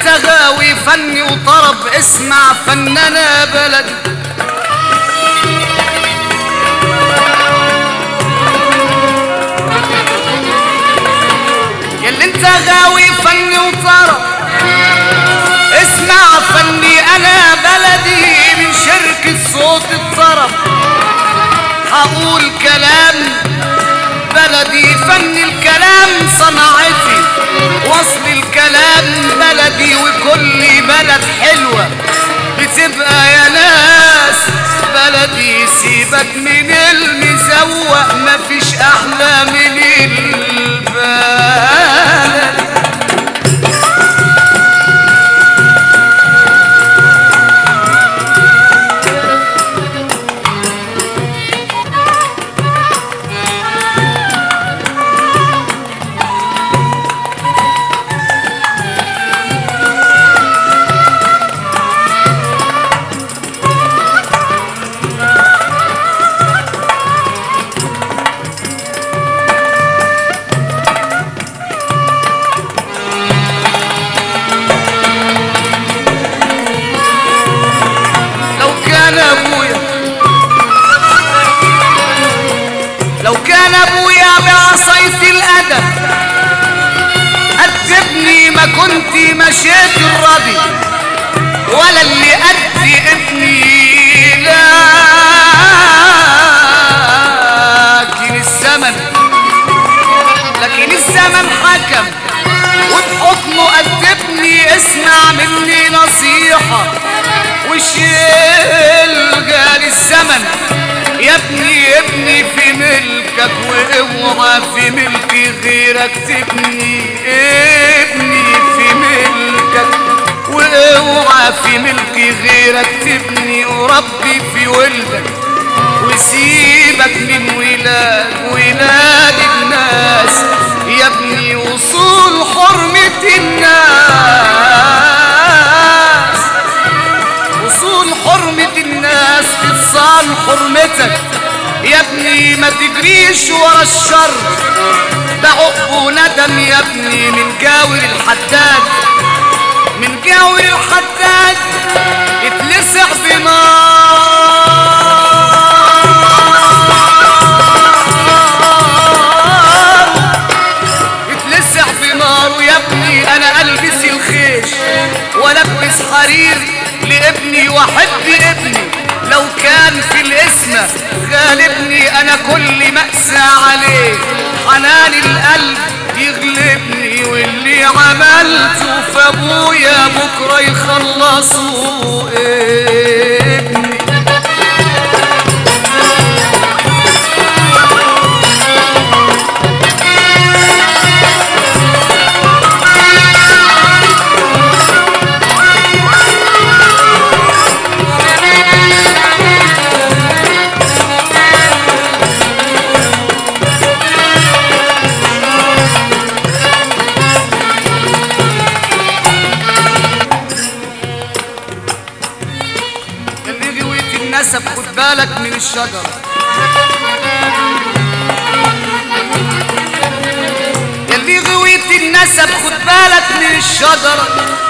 انت غاوي فني وطرب اسمع فننا بلدي. ياللي انت غاوي فني وطرب اسمع فني انا بلدي، من شركة صوت الطرب هقول كلام بلدي. فن الكلام صنعتي، وصل الكلام بلدي، وكل بلد حلوة بتبقى يا ناس بلدي. سيبك من المزوق مفيش احلى من البلد. لو كان ابويا بعصاية الادب ادبني ما كنت مشيت الراضي، ولا اللي ادي ابني. لكن الزمن حكم وبحكمه ادبني. اسمع مني نصيحة وشيل جال الزمن يا ابني. ابني في ملكك واوعى في ملك غيرك تبني. ابني في ملكك واوعى في ملك غيرك تبني. وربي في ولدك وسيبك من ولاد الناس يا ابني. وصول حرمة الناس، وصول حرمة الناس تتصال حرمتك يا ابني. ما تجريش ورا الشر ده عقب وندم يا ابني. من جاور الحداد، من جاور الحداد اتلسع بنار، اتلسع بنار يا ابني. انا البس الخيش والبس حرير لابني واحب ابني. لو كان في الاسم غالبني انا كل مأسى عليه حنان القلب يغلبني. واللي عملته في ابويا بكره يخلصوا ابني. خد بالك من الشجرة يلي غويت النسب. خد بالك من الشجرة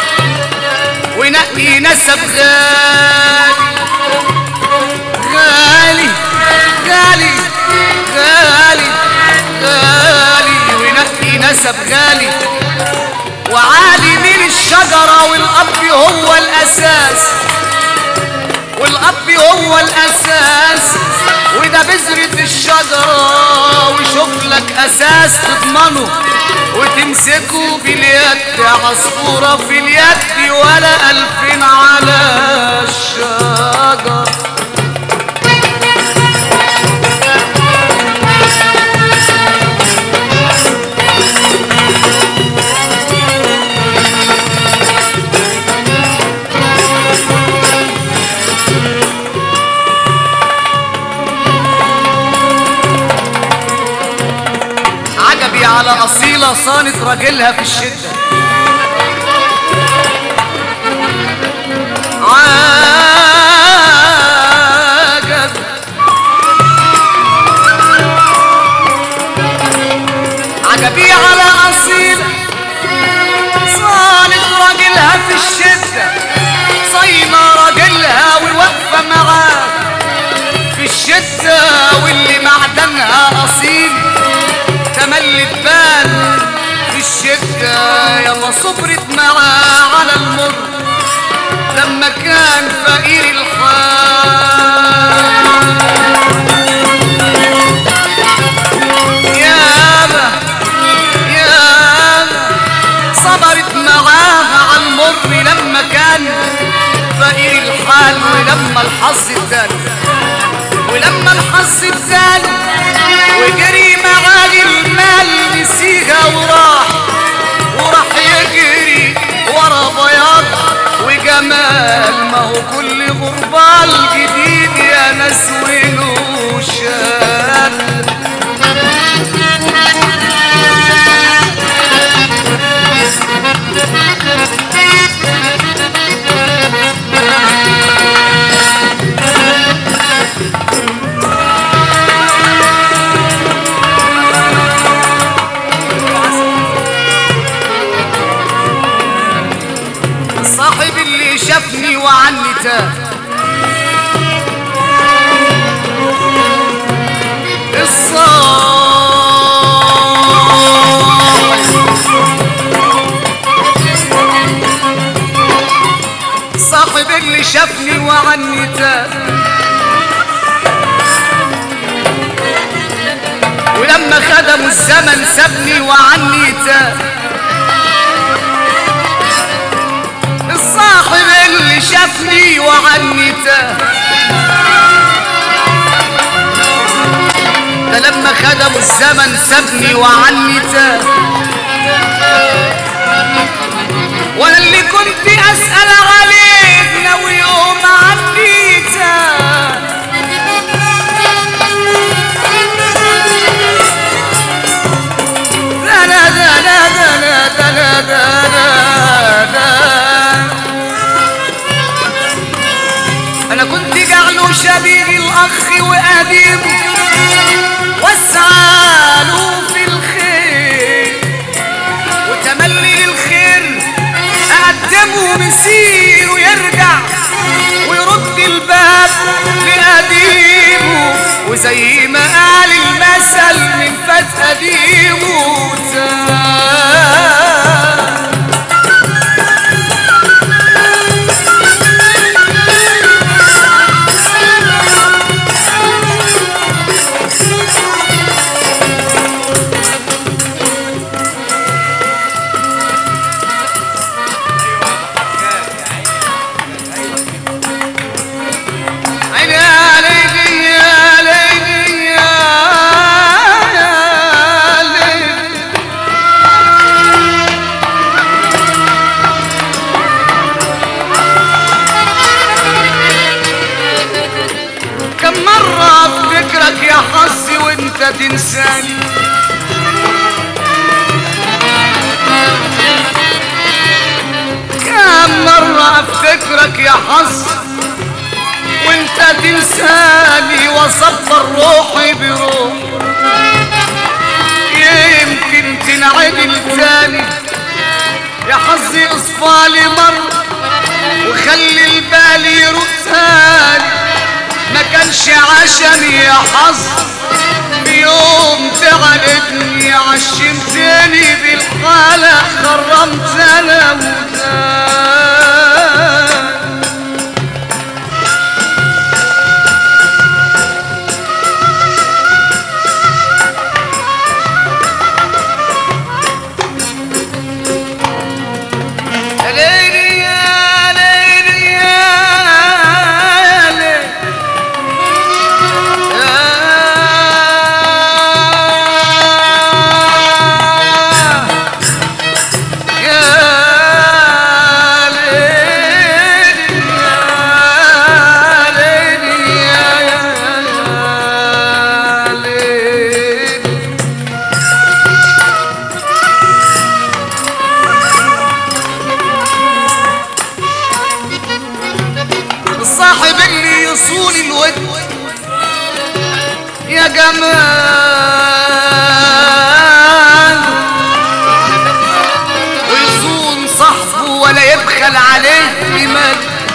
ونقي نسب غالي غالي غالي غالي. ونقي نسب غالي وعالي من الشجرة. والأب هو الأساس، والأب هو الأساس. وده بذرة الشجرة وشوف لك أساس تضمنه وتمسكه باليد. عصفورة في اليد ولا 2000 على الشجرة. على أصيلة صانت راجلها في الشدة. عجب عجبي على أصيلة صانت راجلها في يا ما صبرت معاه على المر لما كان فقير الحال. ياما صبرت معاه على المر لما كان فقير الحال. ولما الحظ اداله وجري معاه المال نسيها وراح يجري ورا بياض وجمال. ما هو كل غربال جديد يا ناس وله شان. صاحب اللي شافني وعني تاه صاحب اللي شافني وعني تاه. ولما خدموا الزمن سابني وعني تاه. الصاحب اللي شافني وعني تاه ده لما خدموا الزمن سابني وعني تاه. وانا اللي كنت اسأل عليك لو يوم عني تاه. لا لا لا لا لا لا لا لا. انا كنت جعله شبيه الاخ وقديمه واسعاله في الخير وتملي للخير اقدمه مسير ويرجع ويرد الباب لقديمه. وزي ما قال المثل من فات قديمه تنساني. كم مرة افتكرك يا حظ وانت تنساني واصبر روحي بروح. يمكن تنعدل تاني يا حظي اصفالي مرة وخلي البال يروح تاني. ما كانش عشمي يا حظ يوم تعبتني عشمتني بالحالة خرمت انا صاحب اللي يصون الود يا جمال ويصون صاحبه ولا يبخل عليه بمال.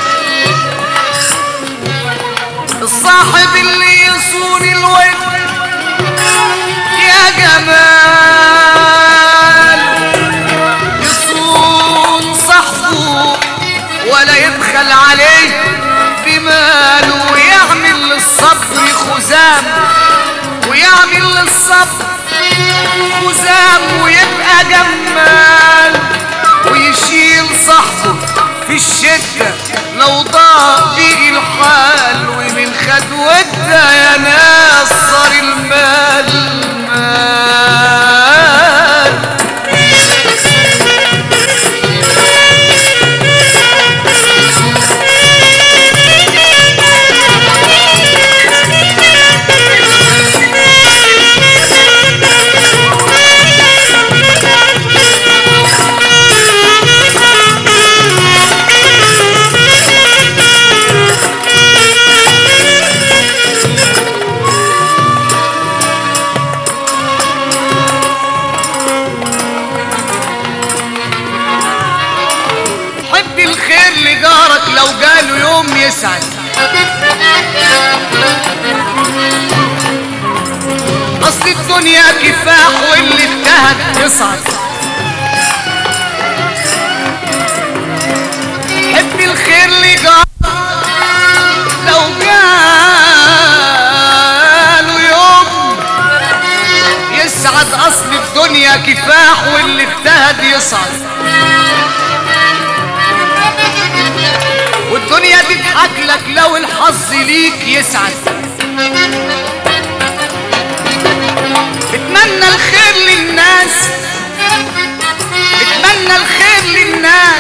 الصاحب اللي يصون الود يا جمال ولا يبخل عليه بماله، ويعمل للصبر خزام، ويعمل للصبر خزام، ويبقى جمال، ويشيل صاحبه في الشدة لو ضاق بيه الحال، ومن خدوتها يا ناس صار المال مال. لو جاله يوم يسعد، اصل الدنيا كفاح واللي اجتهد يصعد. حب الخير لجارك لو جاله يوم يسعد، اصل الدنيا كفاح واللي اجتهد يصعد. والدنيا تضحك لك لو الحظ ليك يسعد. اتمنى الخير للناس، اتمنى الخير للناس،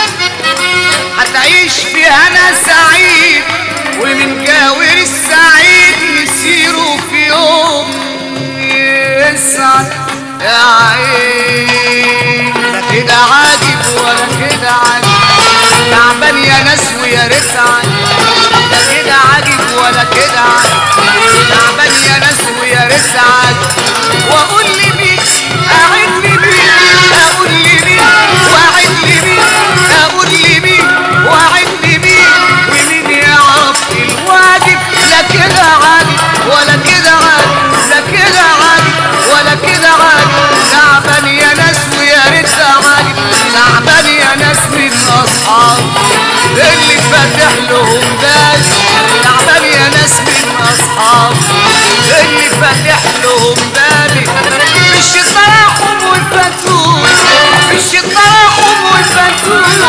هتعيش في هنا سعيد، ومن جاور السعيد مسيره في يوم يسعد. يا عين لا كده عاجب ولا كده عاجب، تعبان يا ناس ويا ريت عاجب، لا كده عاجب ولا كده عاجب، تعبان يا ناس ويا ريت عاجب. واقول لمين اعد لمين، اقول لمين واعد لمين، اقول لمين واعد لمين، ومين يعرف الواجب. لا كده عاجب ولا كده عاجب، لا كده عاجب ولا كده عاجب، تعبان يا ناس ويا ريت عاجب، تعبان يا ناس من اصحاب اللي فاتح لهم بال، تعبان يا ناس من اصحاب اللي فاتح لهم بالي. مش طرحهم وفاتون، مش طرحهم وفاتون،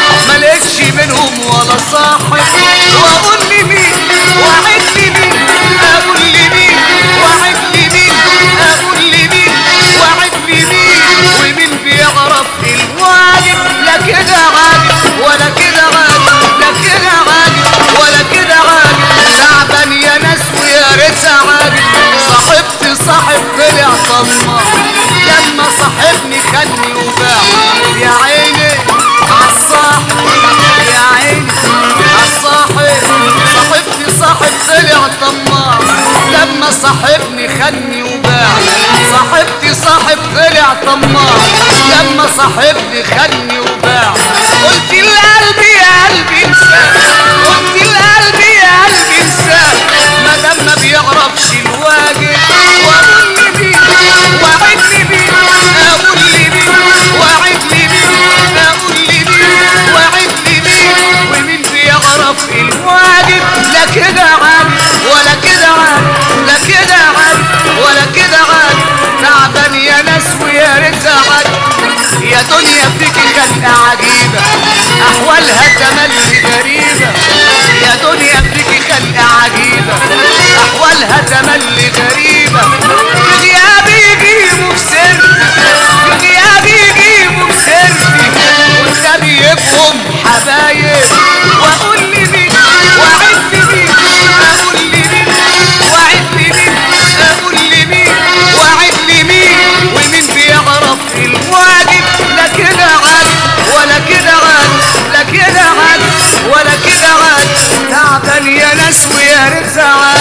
ملقتش منهم ولا صاحب. واقول لمين واعد لمين، اقول لمين واعد لمين، اقول لمين واعد لمين، ومين بيعرف الواجب. لا كده عاجب ولا كده عاجب، لا كده عاجب ولا كده عاجب، تعبان يا ناس ويا ريت عاجب. صاحبتي صاحب طلع طماع لما صاحبني خدني وباع. يا عيني عالصاحب، يا عيني عالصاحب، صاحبتي صاحب طلع طماع لما صاحبني خدني وباع. صاحبتي صاحب طلع طماع لما صاحبني خدني وباع. قلت لقلبي يا قلبي انسان، قلت لقلبي يا قلبي انسان، مادام ما بيعرفش الواجب. واقول لمين واعد لمين، اقول لمين واعد لمين، اقول لمين واعد لمين، ومين بيعرف الواجب. لا كده عاجب ولا كده عاجب، لا كده عاجب ولا كده عاجب، تعبان يا ناس ويا ريت عاجب. يا دنيا فيكي خلقة عجيبة أحوالها تملي غريبة، يا دنيا فيكي خلقة عجيبة أحوالها تملي غريبة. في غيابي يجيبوا في سري، في غيابي يجيبوا في سري، والنبي يبقوا حبايب. وأقول لمين وأعد لمين، أقول لمين وأعد لمين، أقول لمين وأعد لمين، ومين بيعرف الواجب. لا كده عاجب ولا كده عاجب، لا كده عاجب ولا كده عاجب، تعبان يا ناس ويا ريت عاجب.